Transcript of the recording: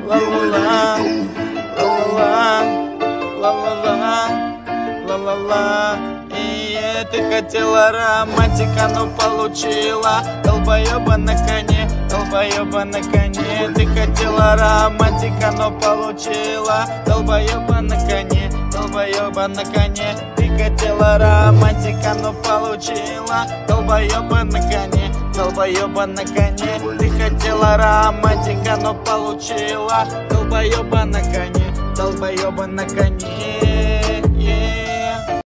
ла-ла-ла, и ты хотела романтика, но получила долбоеба на коне, долбоеба на коне. Ты хотела романтика, но получила долбоеба на коне, долбоеба на коне. Ты хотела романтика, но получила долбоеба на коне, долбоеба на коне. Ты хотела романтика, но получила долбоеба на коне, долбоеба на коне.